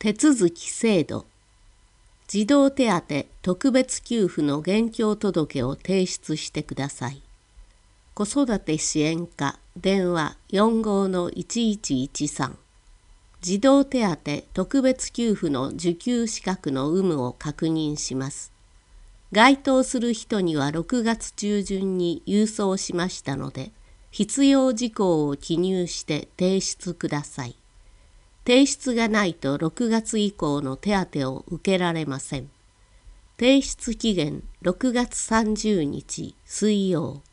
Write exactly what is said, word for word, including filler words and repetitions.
手続き制度。児童手当特別給付の現況届を提出してください。子育て支援課電話 よんごーのいちいちいちさん。児童手当特別給付の受給資格の有無を確認します。該当する人にはろくがつ中旬に郵送しましたので、必要事項を記入して提出ください。提出がないとろくがつ以降の手当を受けられません。提出期限ろくがつさんじゅうにち水曜。